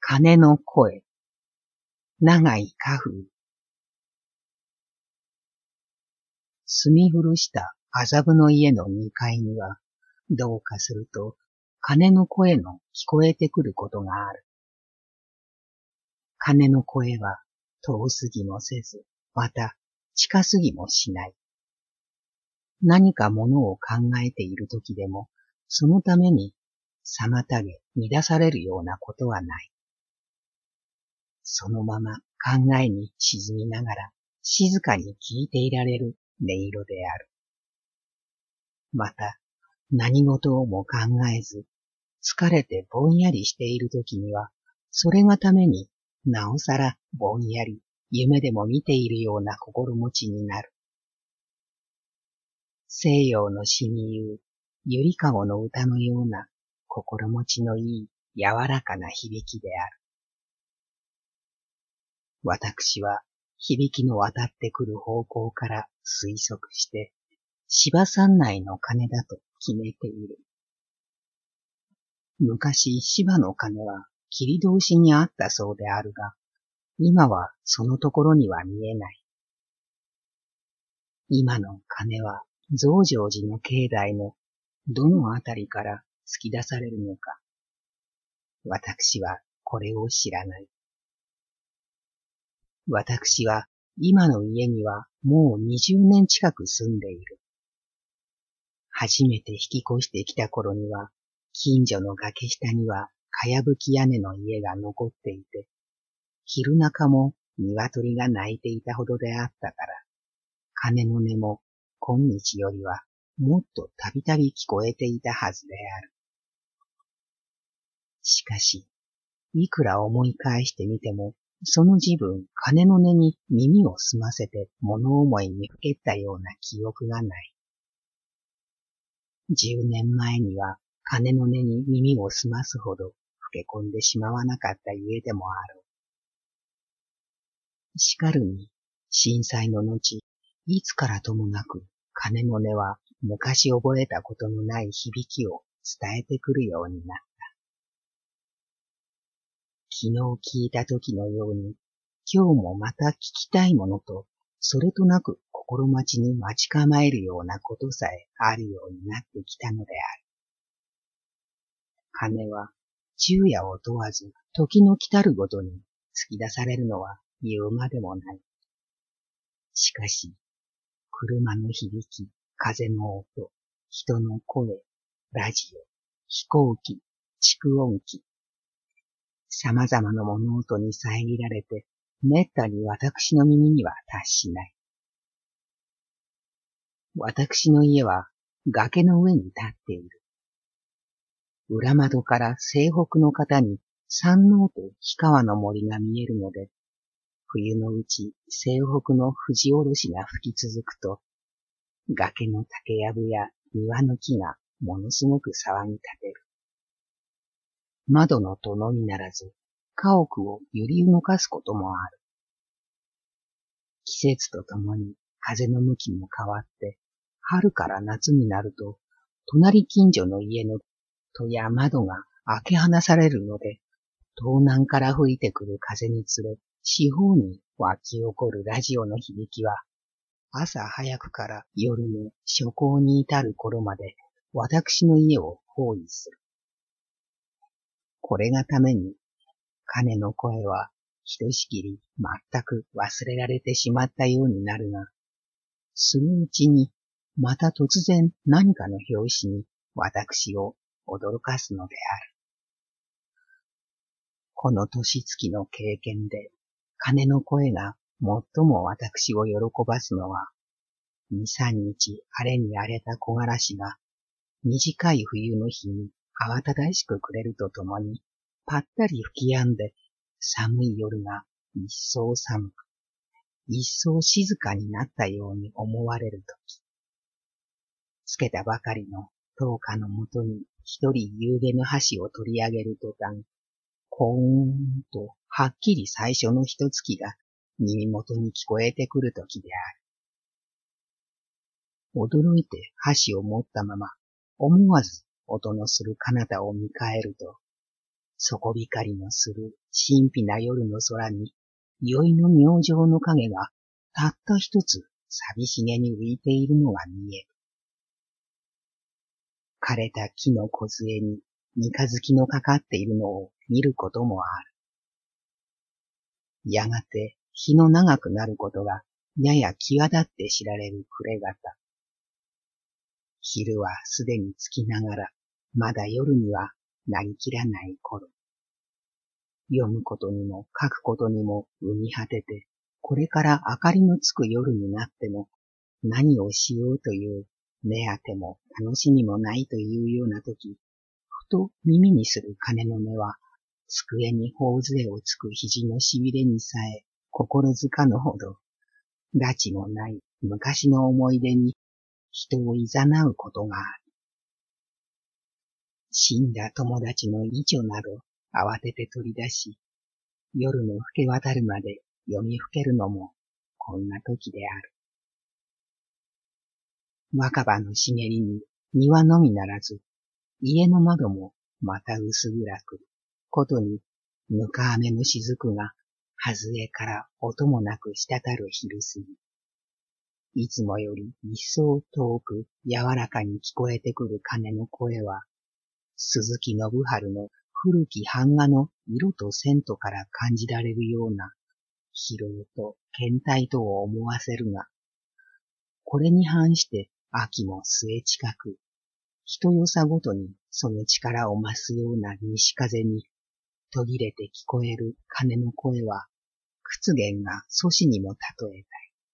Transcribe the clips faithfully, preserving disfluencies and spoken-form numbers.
鐘の声、長井家風。住み古した麻布の家の二階には、どうかすると鐘の声の聞こえてくることがある。鐘の声は遠すぎもせず、また近すぎもしない。何かものを考えているときでも、そのために妨げ乱されるようなことはない。そのまま考えに沈みながら静かに聞いていられる音色である。また何事をも考えず疲れてぼんやりしているときにはそれがためになおさらぼんやり夢でも見ているような心持ちになる。西洋の詩に言うゆりかごの歌のような心持ちのいい柔らかな響きである。私は響きの渡ってくる方向から推測して芝山内の鐘だと決めている。昔芝の鐘は切通しにあったそうであるが、今はそのところには見えない。今の鐘は増上寺の境内のどのあたりから突き出されるのか。私はこれを知らない。私は今の家にはもうにじゅうねん近く住んでいる。初めて引き越してきた頃には、近所の崖下にはかやぶき屋根の家が残っていて、昼中も鶏が鳴いていたほどであったから、鐘の音も今日よりはもっとたびたび聞こえていたはずである。しかし、いくら思い返してみても、その自分、鐘の音に耳を澄ませて物思いにふけったような記憶がない。十年前には鐘の音に耳を澄ますほどふけ込んでしまわなかったゆえでもあろう。しかるに、震災の後、いつからともなく鐘の音は昔覚えたことのない響きを伝えてくるようになった。昨日聞いた時のように、今日もまた聞きたいものと、それとなく心待ちに待ち構えるようなことさえあるようになってきたのである。鐘は昼夜を問わず、時の来たるごとに突き出されるのは言うまでもない。しかし、車の響き、風の音、人の声、ラジオ、飛行機、蓄音機、様々な物音に遮られて、めったに私の耳には達しない。私の家は崖の上に立っている。裏窓から西北の方に山王と氷川の森が見えるので、冬のうち西北の藤おろしが吹き続くと、崖の竹やぶや庭の木がものすごく騒ぎ立てる。窓の戸のみならず、家屋を揺り動かすこともある。季節とともに風の向きも変わって、春から夏になると、隣近所の家の戸や窓が開け放されるので、東南から吹いてくる風につれ、四方に湧き起こるラジオの響きは、朝早くから夜の初降に至る頃まで、私の家を包囲する。これがために、鐘の声は、ひとしきり全く忘れられてしまったようになるが、そのうちに、また突然何かの拍子に私を驚かすのである。この年月の経験で、鐘の声が最も私を喜ばすのは、二三日晴れに荒れた木枯らしが、短い冬の日に慌ただしく暮れるとともに、ぱったり吹き止んで、寒い夜が一層寒く、一層静かになったように思われるとき、つけたばかりの灯火のもとに一人夕げの箸を取り上げる途端、コーンとはっきり最初の一月が耳元に聞こえてくるときである。驚いて箸を持ったまま、思わず音のする彼方を見返ると、 底光のする神秘な夜の空に、宵の明星の影がたった一つ寂しげに浮いているのが見える。枯れた木の梢に三日月のかかっているのを見ることもある。やがて日の長くなることがやや際立って知られる暮れ方。昼はすでにつきながら、まだ夜にはなりきらない頃。読むことにも書くことにも産み果てて、これから明かりのつく夜になっても、何をしようという目当ても楽しみもないというようなとき、ふと耳にする鐘の音は、机に頬杖をつく肘のしびれにさえ心づかぬほど、拉致もない昔の思い出に人をいざなうことがある。死んだ友達の遺書など慌てて取り出し、夜の更け渡るまで読みふけるのもこんな時である。若葉の茂りに庭のみならず、家の窓もまた薄暗く、ことにぬか雨の雫が外れから音もなく滴る昼過ぎ。いつもより一層遠く柔らかに聞こえてくる鐘の声は、鈴木信春の古き版画の色と線とから感じられるような疲労と倦怠とを思わせるが、これに反して秋も末近く、人よさごとにその力を増すような西風に途切れて聞こえる鐘の声は、屈原が祖師にも例えたい。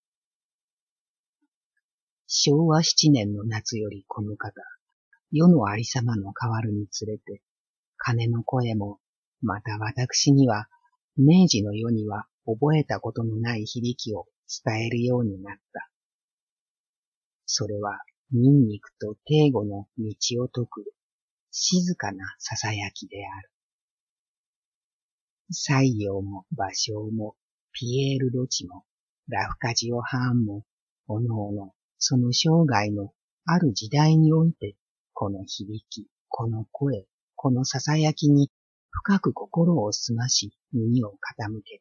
昭和七年の夏よりこの方、世のありさまの変わるにつれて、鐘の声も、また私には、明治の世には覚えたことのない響きを伝えるようになった。それは、ニンニクと帝語の道を説く、静かな囁きである。西洋も芭蕉も、ピエール・ロチも、ラフカジオ・ハーンも、おのおの、その生涯のある時代において、この響き、この声、この囁きに深く心を澄まし耳を傾け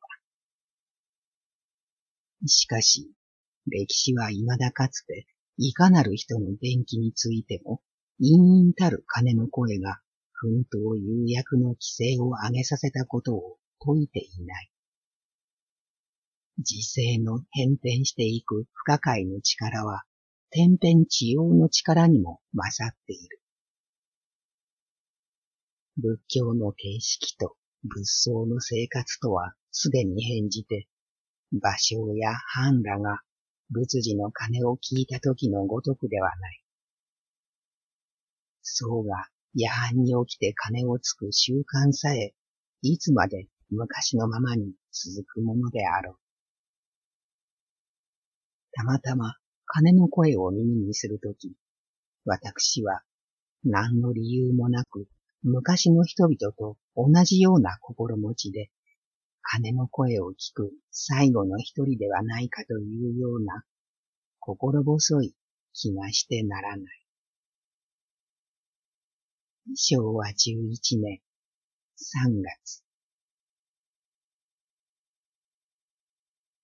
た。しかし、歴史は未だかつて、いかなる人の伝記についても、隠々たる鐘の声が、奮闘有約の規制を上げさせたことを説いていない。時勢の変転していく不可解の力は、天変地異の力にも勝っている。仏教の形式と仏僧の生活とはすでに変じて、芭蕉や韓らが仏事の鐘を聞いた時のごとくではない。僧が夜半に起きて鐘をつく習慣さえ、いつまで昔のままに続くものであろう。たまたま鐘の声を耳にするとき、私は何の理由もなく昔の人々と同じような心持ちで、鐘の声を聞く最後の一人ではないかというような心細い気がしてならない。しょうわじゅういちねんさんがつ